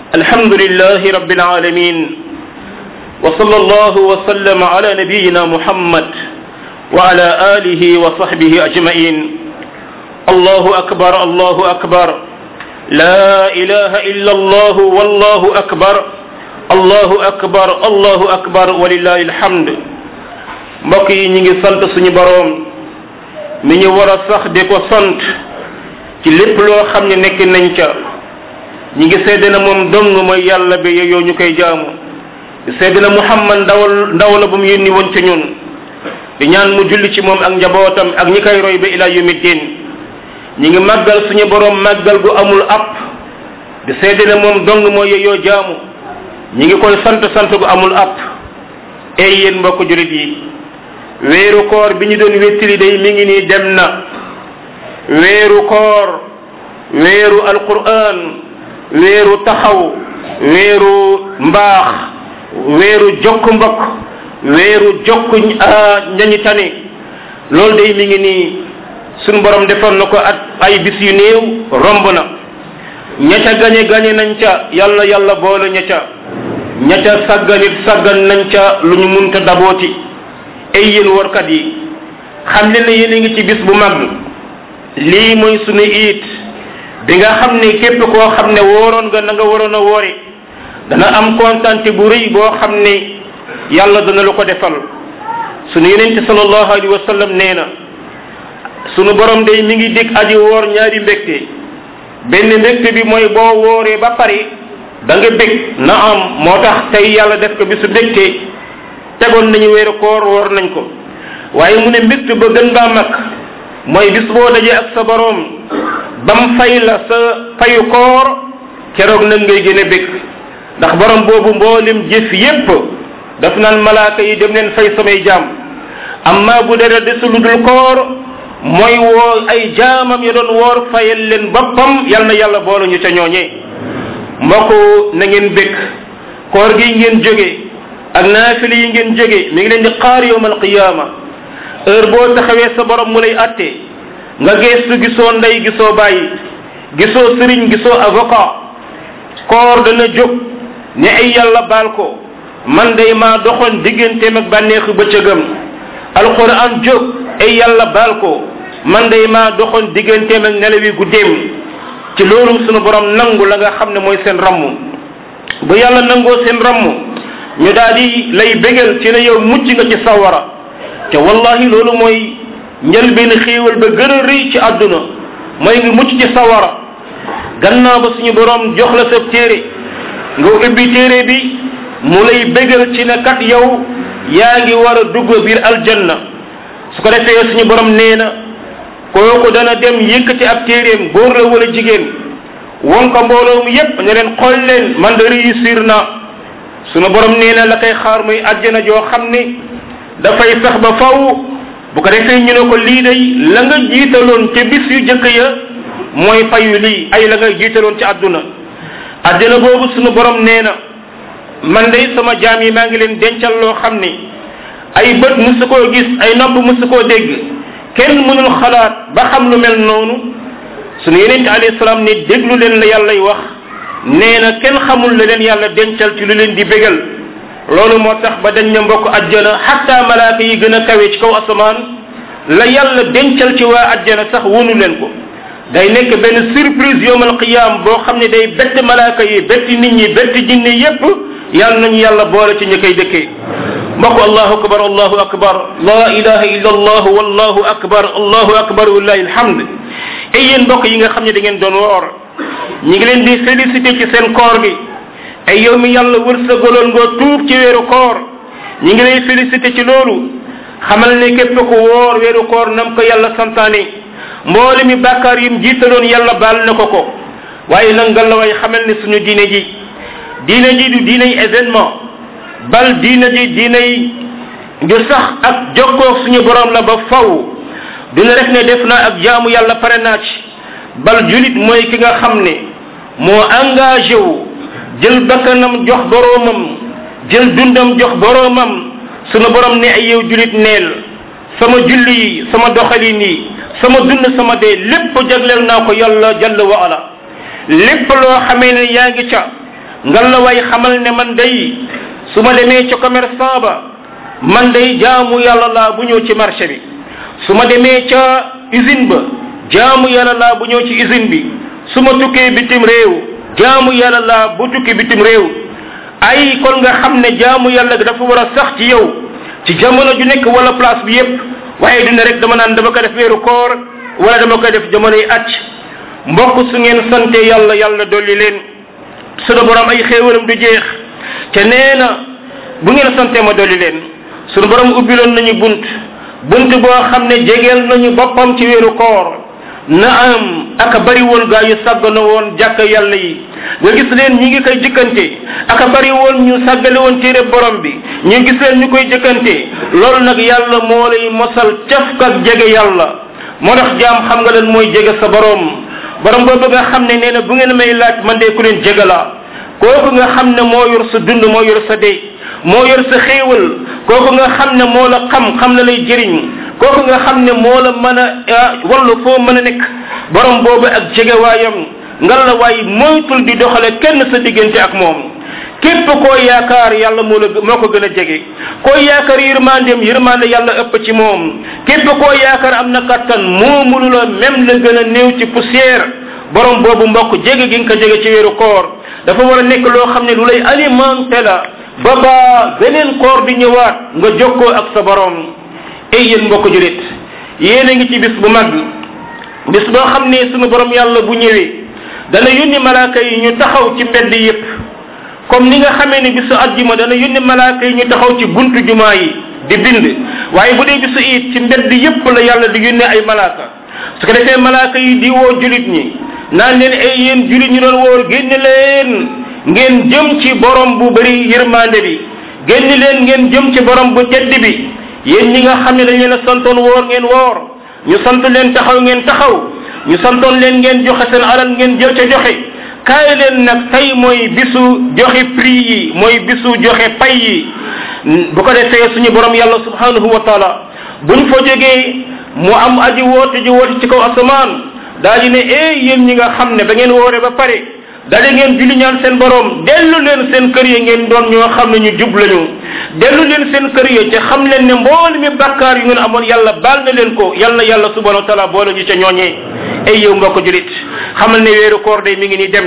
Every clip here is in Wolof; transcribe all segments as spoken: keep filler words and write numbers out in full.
الحمد لله رب العالمين وصلى الله وسلم على نبينا محمد وعلى آله وصحبه أجمعين الله أكبر الله أكبر لا إله إلا الله والله أكبر الله أكبر الله أكبر ولله الحمد mbokk yi ñi ngi sant suñu boroom mi ñu war a sax di ko sant ci lépp loo xam ne nekk nañ ca ñi ngi seede na moom dong mooy yàlla bi yow ñu koy jaamu di seede na Muhammad ndawal ndaw la bu mu yónni woon ci ñun di ñaan mu julli ci moom ak njabootam ak ñi koy roy ba ila yawmi diin ñi ngi màggal suñu boroom màggal gu amul app di seede na moom dong mooy yow jaamu ñi ngi koy sant sant gu amul app ey yéen mbokk jullit yi weeru koor bi ñu doon wettili day mi ngi nii dem na weeru koor weeru alquran weeru taxaw weeru mbaax weeru jokk mbokk weeru jokk ñañi tani loolu day mi ngi nii suñu borom defoon na ko at ay bis yu néew romb na ña ca gañe gañe nañ ca yàlla yàlla boole ña ca ña ca sàgganit sàggan nañ ca lu ñu munta dabooti ay yéen warkat yi xam leen ne yéen a ngi ci bis bu mag lii mooy sunu iit bi nga xam ne képp koo xam ne wooroon nga na nga waroon a woori dana am kontante bu rëy boo xam ne yàlla dana lu ko defal sunu yonente sallallahu alayhi wa sallam nee na sunu borom day mi ngi dig aji woor ñaari mbégte benn mbégte bi mooy boo wooree ba pare da nga bég na am moo tax tey yàlla def ko bisu mbégte tegoon nañu weeru koor woor nañ ko waaye mu ne mbégte ba gën baa mag mooy bis boo dajee ak sa borom bam fay la sa fayu koor keroog nag ngay gën a bég ndax borom boobu mboolem jëf yépp daf naan malaaka yi dem leen fay samay jaam amma bu dara desul lu dul koor mooy woo ay jaamam ya doon woor fayal leen boppam yal na yàlla boolu ñu ca ñooñee mbokk na ngeen bég koor gi ngeen jóge ak naafili yi ngeen jóge mi ngi leen di xaar yawmal qiyaama heure boo taxawee sa borom mu lay atte nga geestu gisoo ndey gisoo bàyyi gisoo sëriñ gisoo avocat koor dana jóg ne ay yàlla baal ko man day maa doxoon digganteem ak bànneexu bëccëgam alquran jóg ay yàlla baal ko man day maa doxoon digganteem ak nelawi guddeem ci loolu sunu borom nangu la nga xam ne mooy seen ramm bu yàlla nangoo seen ramm ñu daal di lay bégal ci ne yow mucc nga ci sawara te wallahi loolu mooy njëlbéen xéewal ba gën a rëy ci àdduna mooy nga mucc ci sawara gannaaw ba suñu borom jox la sa téere nga ubbi téere bi mu lay bégal ci ne kat yow yaa ngi war a dugg biir aljanna su ko defee suñu borom nee na kooku dana dem yëkkati ab téereem góor la wala jigéen won ko mbooloo mu yépp ne leen xool leen man de réussir na sunu borom nee na la koy xaar muy àjjana joo xam ne dafay fex ba faw bu ko defee ñu ne ko lii day la nga jiitaloon ca bis yu jëkk ya mooy fayu lii ay la nga jiitaloon ci àdduna àjjana boobu sunu borom nee na man day sama jaam yi maa ngi leen dencal loo xam ne ay bët musu koo gis ay nopp musu koo dégg kenn mënul xalaat ba xam lu mel noonu sunu yonent alayhi salaam ne déglu leen la yàllay wax nee na kenn xamul la leen yàlla dencal ci lu leen di bégal loolu moo tax ba dañ na mbokk ajjana xatta malaaka yi gën a kawe ci kaw asamaan la yàlla dencal ci waa ajjana sax wonu leen ko day nekk benn surprise yawmal qiyaam boo xam ne day bett malaaka yi bett nit ñi bett jinne yépp yàlla nañu yàlla boole ci ñi koy dëkkee mbokk allahu akbar allahu akbar la ilaha illa allah wallahu akbar allahu akbar wallahi alhamd ay yéen mbokk yi nga xam ne da ngeen doon woor ñi ngi leen di félicité ci seen koor gi ay yow mi yàlla wërsëgaloon nga tuub ci weeru koor ñi ngi lay félicité ci loolu xamal ne képp ku woor weeru koor nam ko yàlla santaane mboole mi bàkkaar yim jiitaloon yàlla baal na ko ko waaye nag nga la way xamal ne suñu diine ji diine ji du diiney événement bal diine ji diiney du sax ak jokkoo suñu borom la ba faw duna rek ne def naa ak jaamu yàlla pare naa ci bal julit mooy ki nga xam ne moo engagé wu jël bakkanam jox boroomam jël dundam jox boroomam sunu borom ne ay yow julit neel sama julli yi sama doxalin yi sama dund sama dee lépp jagleel naa ko yàlla jalla wa ala lépp loo xamee ne yaa ngi ca ngal la way xamal ne man day su ma demee ca commerçant ba man day jaamu yàlla laa bu ñëw ci marché bi su ma demee ca usine ba jaamu yàlla laa bu ñëw ci usine bi su ma tukkee bitim réew jaamu yàlla laa bu tukki bitim réew ay kon nga xam ne jaamu yàlla dafa war a sax ci yow ci jamono ju nekk wala place bi yépp waaye dina rek dama naan dama ko def weeru koor wala dama ko def jamonoy acc mbokk su ngeen sante yàlla yàlla dolli leen sunu borom ay xéewalam du jeex te nee na bu ngeen sante ma dolli leen sunu borom ubbiloon nañu bunt bunt boo xam ne jegeel nañu boppam ci weeru koor na am aka bari woon gaa yu sàggana woon jàkk yàlla yi nga gis leen ñi ngi koy jëkkante aka bari woon ñu sàggale woon téere borom bi ñu gis leen ñu koy jëkkante loolu nag yàlla moo lay mosal cafka ak jege yàlla moo tax jaam xam nga leen mooy jege sa borom borom boobu nga xam ne nee na bu ngeen may laaj man de ku leen jege la kooku nga xam ne moo yor sa dund moo yor sa dee moo yor sa xéewal kooku nga xam ne moo la xam xam na lay jëriñ kooku nga xam ne moo la mën a wallu foo mën a nekk borom boobu ak jegewaayam ngal la waay moytul di doxale kenn sa diggante ak moom képp koo yaakaar yàlla moo la moo ko gën a jege koo yaakaar yërmandeem yërmande yàlla ëpp ci moom képp koo yaakaar am na kattan moo mënu la même la gën a néew ci poussière borom boobu mbokk jege gi nga ko jege ci weeru koor dafa war a nekk loo xam ne lu lay alimenté la ba ba beneen koor di ñëwaat nga jokkoo ak sa borom ay yéen mbokk julit yéen a ngi ci bis bu mag bis boo xam ne sunu borom yàlla bu ñëwee dana yónni malaaka yi ñu taxaw ci mbedd yépp comme ni nga xamee ne bisu àjjuma dana yónni malaaka yi ñu taxaw ci buntu jumaa yi di bind waaye bu dee bisu it ci mbedd yépp la yàlla di yónne ay malaaka su ko defee malaaka yi di woo julit ñi naan leen ay yéen julit ñu doon wóor génn leen ngeen jëm ci borom bu bari yërmande bi génn leen ngeen jëm ci borom bu tedd bi yéen ñi nga xam ne dañ leen a santoon woor ngeen woor ñu sant leen taxaw ngeen taxaw ñu santoon leen ngeen joxe seen alal ngeen jël ca joxe kaay leen nag tey mooy bisu joxe prix yi mooy bisu joxe pay yi bu ko defee suñu borom yàlla subhanahu wa taala buñ fa jógee mu am aji woote ji woote ci kaw asamaan daal di ne eh yéen ñi nga xam ne ba ngeen woore ba pare daal ngeen julli ñaan seen borom dellu leen seen kër yi ngeen doon ñoo xam ne ñu jub lañu dellu leen seen kër yi ca xam leen ne mbool mi bàkkaar yu ngeen amoon yàlla baal na leen ko yàlla na yàlla subhanahu wa taala boole ñu ca ñooñee ay yow mbokk julit xamal ne weeru koor day mi ngi ni dem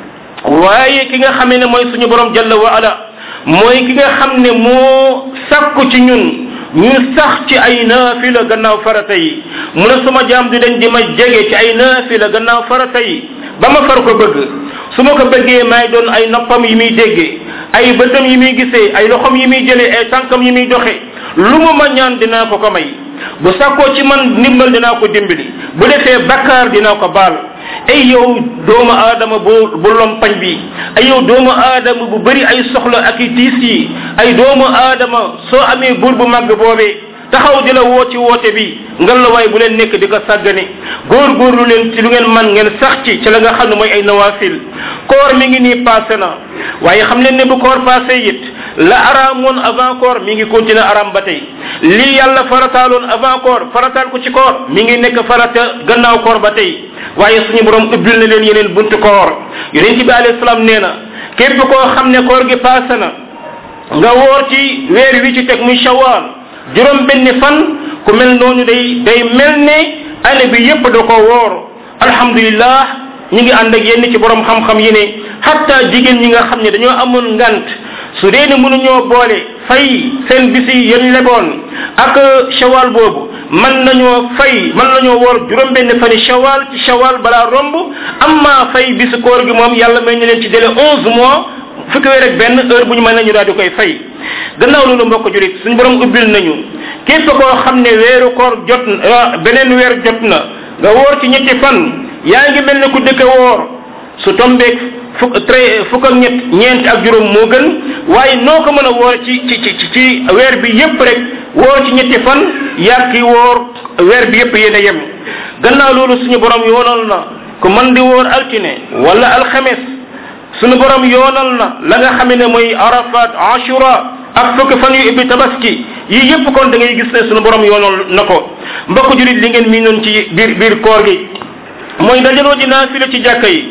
waaye ki nga xam ne mooy suñu borom jalla wa ala mooy ki nga xam ne moo sàkku ci ñun ñu sax ci ay naafila gannaaw farata yi mu ne sama jaam di dañ di ma jege ci ay naafila gannaaw farata yi ba ma far ko bëgg su ma ko bëggee maay doon ay noppam yi muy déggee ay bëtam yi muy gisee ay loxom yi muy jëlee ay tànkam yi muy doxe lu mu ma ñaan dinaa ko ko may bu sàkkoo ci man ndimbal dinaa ko dimbali bu defee bakkaar dinaa ko baal ay yow doomu aadama bu bu lompañ bi ay yow doomu aadama bu bëri ay soxla ak i tiis yi ay doomu aadama soo amee buur bu màgg boobee taxaw di la woo ci woote bi ngal la waay bu leen nekk di ko sàggane góorgóorlu leen ci lu ngeen man ngeen sax ci ci la nga xam ne mooy ay nawafil koor mi ngi nii passé na waaye xam leen ne bu koor passé it la araamoon avant koor mi ngi continuer araam ba tey lii yàlla farataaloon avant koor farataal ko ci koor mi ngi nekk farata gannaaw koor ba tey waaye suñu borom ubbil na leen yeneen buntu koor yonent bi alayhi salaam nee na képp koo xam ne koor gi passé na nga woor ci weer wi ci teg muy shawwal juróom benn fan ku mel noonu day day mel ne année bi yépp da ko woor alhamdulillah ñi ngi ànd ak yenn ci borom xam-xam yi ne hatta jigéen ñi nga xam ne dañoo amoon ngant su dee ne mënuñoo boole fay seen bisi yéen leboon ak shawal boobu mën nañoo fay mën nañoo woor juróom benn fani shawal ci shawal balaa romb amma fay bisu koor gi moom yàlla may ñu leen ci délai onze mois fukki weer ak benn heure bu ñu mën nañu daal di koy fay gannaaw loolu mbokk julit suñu borom ubbil nañu képp koo xam ne weeru koor jot na beneen weer jot na nga woor ci ñetti fan yaa ngi mel ne ku dëkk woor su tombeeg fukk très fukk ak ñett ñeent ak juróom moo gën waaye noo ko mën a woor ci ci ci ci weer bi yépp rek woor ci ñetti fan yaa ki woor weer bi yépp yéen a yem gannaaw loolu suñu borom yoonal na ku mën di woor altine wala alxames suñu borom yoonal na la nga xam ne mooy arafat ashura ak fukk fan yu ibbi tabaski yii yépp kon da ngay gis ne suñu borom yoonal na ko mbokk julit li ngeen mii noon ci biir biir koor gi mooy dajaloo di naafila ci jàkka yi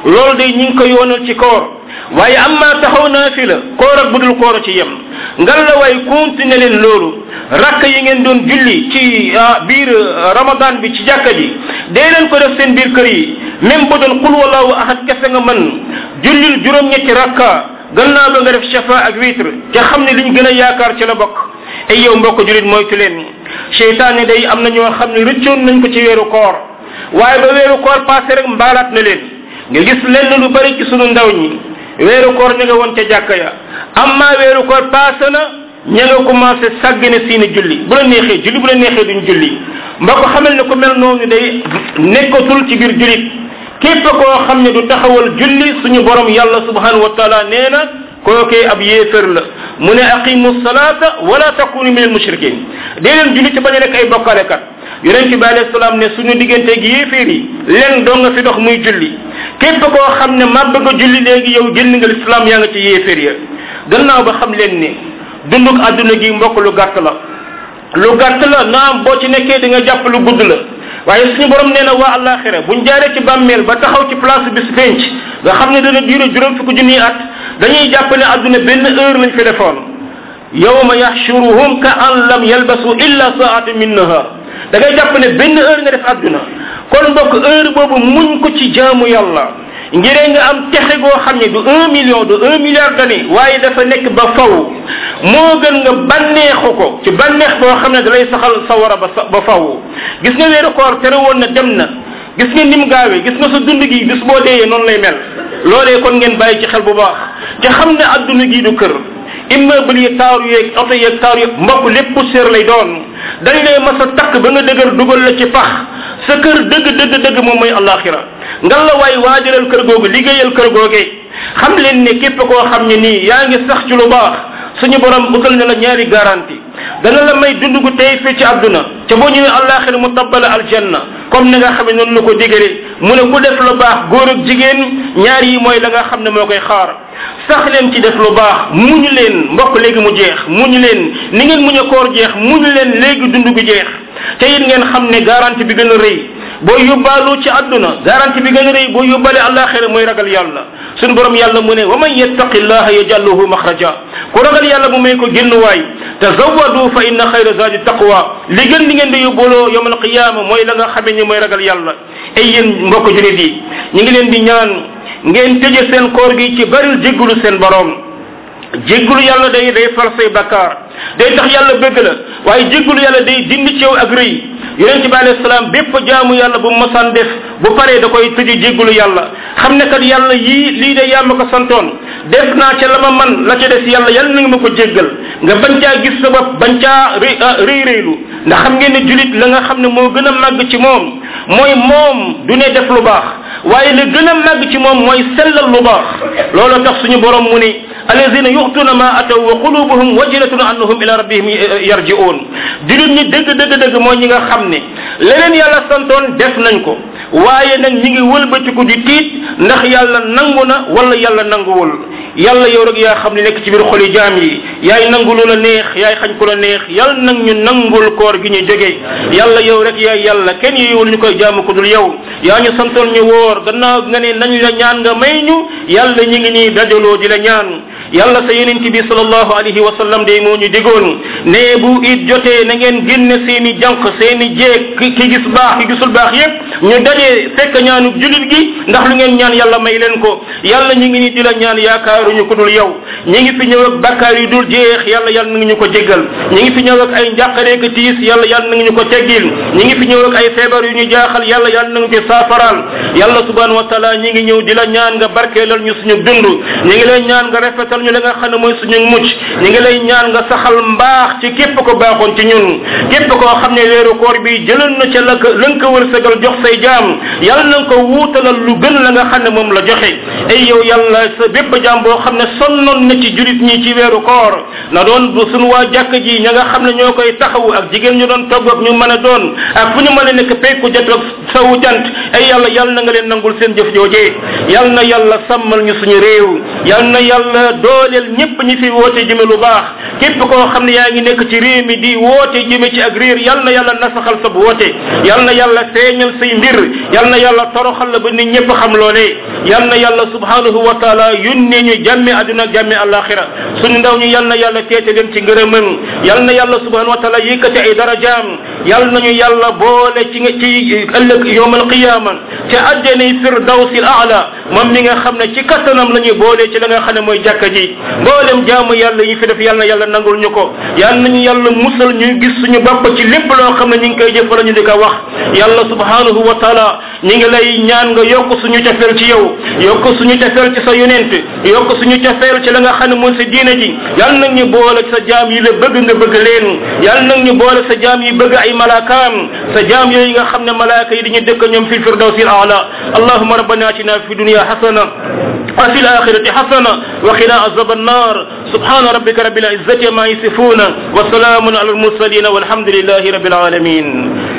loolu day ñi ngi ko yoonal ci koor waaye amma taxaw naafila koor ak budul koor ci yem ngal la waay continuer leen loolu rakk yi ngeen doon julli ci biir ramadan bi ci jàkka ji dee leen ko def seen biir kër yi même bu doon qul wallahu ahad kese nga mën jullil juróom-ñetti rakka gannaaw ba nga def shafa ak witre te xam ne liñ gën a yaakaar ci la bokk ay yow mbokk julit moytu leen seytaane day am na ñoo xam ne rëccoon nañ ko ci weeru koor waaye ba weeru koor passé rek mbaalaat na leen nga gis lenn lu bari ci sunu ndaw ñi weeru koor ña nga woon ca jàkka ya amma weeru koor passé na ña nga commencé sàggane seeni julli bu la neexee julli bu la neexee duñ julli mbokk xamal ne ko mel noonu day nekkatul ci biir julit képp koo xam ne du taxawal julli suñu borom yàlla subhanahu wa taala nee na kookee ab yéefër la mu ne aqimu salata wala takunu min al mushrikin dee leen julli ci bañ a nekk ay bokkalekat yonent bi alayhi salaam ne suñu digganteeg yéeféer yi leen doo nga fi dox muy julli képp koo xam ne ma bëgg a julli léegi yow génn nga lislaam yaa nga ci yéeféer ya gannaaw ba xam leen ne dunduk àdduna gi mbokk lu gàtt la lu gàtt la naam boo ci nekkee di nga jàpp lu gudd la waaye suñu borom nee na waa àllaaxira buñ jaaree ci bàmmeel ba taxaw ci place bis penc nga xam ne dana duré juróom fukki junniy at dañuy jàpp ne àdduna benn heure lañ fi defoon yawma yaxshuruhum ka an lam yalbasu illa saatan min nahar da ngay jàpp ne benn heure nga def àdduna kon mbokk heure boobu muñ ko ci jaamu yàlla ngir nga am texe goo xam ne du un million du un milliard d'années waaye dafa nekk ba faw moo gën nga bànneexu ko ci bànneex boo xam ne da lay saxal sawara ba ba faw gis nga weeru koor tere woon na dem na gis nga nim gaawee gis nga sa dund gi bis boo deeyee noonu lay mel loolee kon ngeen bàyyi ci xel bu baax te xam ne adduna gi du kër immeuble yi taaru yeeg oto yeeg taaru yeeg mbokk lépp poussière lay doon dañ lay mas a takk ba nga dëgër dugal la ci pax sa kër dëgg dëgg dëgg moom mooy alaxira ngal la waay waajalal kër googu liggéeyal kër googee xam leen ne képp koo xam ne nii yaa ngi sax ci lu baax suñu borom utal na la ñaari garantie dana la may dund gu tey fii ci àdduna ca boo ñëwee alaxira mu tabbala aljanna comme ni nga xam ne noonu la ko digale mu ne ku def lu baax góor ak jigéen ñaar yi mooy la nga xam ne moo koy xaar sax leen ci def lu baax muñu leen mbokk léegi mu jeex muñu leen ni ngeen muñ a koor jeex muñu leen léegi dund gu jeex te it ngeen xam ne garantie bi gën a rëy boo yóbbaaloo ci àdduna garantie bi gën a rëy boo yóbbaale alaxira mooy ragal yàlla suñu borom yàlla mu ne wa man yattaqi llaha yaj'al lahu maxraja ku ragal yàlla mu may ko génn waay tazawwadu fa inna xayra zadi taqwa li gën li ngeen di yóbbaloo yawm alqiyama mooy la nga xamee ni mooy ragal yàlla ay yéen mbokk julit yi ñu ngi leen di ñaan ngeen tëje seen koor gi ci baril jéggulu seen borom jéggulu yàlla day day far say bakkaar day tax yàlla bëgg la waaye jéggulu yàlla day dindi ci yow ak rëy yonent bi alayhi salaam bépp jaamu yàlla bu masaan def bu paree da koy tëju jéggulu yàlla xam ne kat yàlla yii lii de yaa ma ko santoon def naa ca la ma man la ca des yàlla yàlla na nga ma ko jéggal nga bañ caa gis sa bopp bañ caa rëy rëylu ndax xam ngeen ne julit la nga xam ne moo gën a màgg ci moom mooy moom du ne def lu baax waaye la gën a màgg ci moom mooy sellal lu baax loolu tax suñu borom mu ne alladina yu'tuna ma ataw wa qulubuhum wajilatun annahum ila rabbihim yarji'un julit ñi dëgg dëgg dëgg mooy ñi nga xam ne leneen yàlla santoon def nañ ko waaye nag ñi ngi wëlbatiku di tiit ndax yàlla nangu na wala yàlla nanguwul yàlla yow rek yaa xam ne nekk ci biir xoli jaam yi yaay nangu lu la neex yaay xañ ku la neex yàlla nag ñu nangul koor gi ñu jógee yàlla yow rek yaay yàlla kenn yiwul ñu koy jaamu ko dul yow yaa ñu santoon ñu wóor gannaaw nga ne nañ la ñaan nga may ñu yàlla ñi ngi nii dajaloo di la ñaan yàlla sa yonent bi sallallahu alayhi wa sallam day moo ñu digoon ne bu it jotee na ngeen génne seeni jànq seeni jeeg ki gis baax ki gisul baax yépp ñu dajee fekk ñaanu julit gi ndax lu ngeen ñaan yàlla may leen ko yàlla ñu ngi nii di la ñaan yaakaaruñu ko dul yow ñi ngi fi ñëw ak bakkaar yi dul jeex yàlla yàlla na nga ñu ko jéggal ñi ngi fi ñëw ak ay njàqareek tiis yàlla yàlla na nga ñu ko teggil ñi ngi fi ñëw ak ay feebar yu ñu jaaxal yàlla yàlla na nga ko saafaraal yàlla subhanahu wa taala ñi ngi ñëw di la ñaan nga barkeelal ñu suñu dund ñi ngi lay ñaan nga rafetal ñu la nga xam ne mooy suñu mucc ñi ngi lay ñaan nga saxal mbaax ci képp ko baaxoon ci ñun képp koo xam ne weeru koor bi jëlal na ca la lën ko wërsëgal jox say jaam yàlla na nga ko wuutalal lu gën la nga xam ne moom la joxe ay yow yàlla sa bépp jaam boo xam ne sonnoon na ci julit ñi ci weeru koor na doon suñu waa jàkk ji ña nga xam ne ñoo koy taxawu ak jigéen ñu doon togg ak ñu mën a doon ak fu ñu mën a nekk pekku jot ak sawu jant ay yàlla yàlla na nga leen nangul seen jëf joojee yàlla na yàlla sàmmal ñu suñu réew yàlla na yàlla dooleel ñëpp ñi fi woote jëme lu baax képp koo xam ne yaa ngi nekk ci réew mi di woote jëme ci ak réer yal na yàlla nasaxal sa woote yal na yàlla feeñal say mbir yal na yàlla toroxal la ba nit ñëpp xam loolee yal na yàlla subhanahu wa taala yónnee ñu jàmme àdduna jàmme alaxira suñu ndaw ñi yal na yàlla teete leen ci ngërëmam yal na yàlla subhanahu wa taala yëkkati ay darajaam yal nañu yàlla boole ci ci ëllëg yawmal qiyaama ca àjjanay firdawsil aala moom mi nga xam ne ci kattanam la ñuy boole ci la nga xam ne mooy jàkka ji mboolem jaamu yàlla yi fi def yal na yàlla nangul ñu ko yal nañu yàlla musal ñu gis suñu bopp ci lépp loo xam ne ñu ngi koy jëf wala ñu di ko wax yàlla subhanahu wa taala ñi ngi lay ñaan nga yokk suñu cofeel ci yow yokk suñu cofeel ci sa yonent yokk suñu cofeel ci la nga xam ne mooy sa diine ji yal nag ñu boole sa jaam yi la bëgg nga bëgg leen yal nag ñu boole sa jaam yi bëgg ay malaakaam sa jaam yooyu nga xam ne malaaka yi dañuy dëkk ñoom fi firdawsi al aala allahumma rabbana atina fi dunya hasana wa fil akhirati hasana wa qina azab an-nar subhana rabbika rabbil izzati ma yasifuna wa salamun ala al mursalin walhamdulillahi rabbil alamin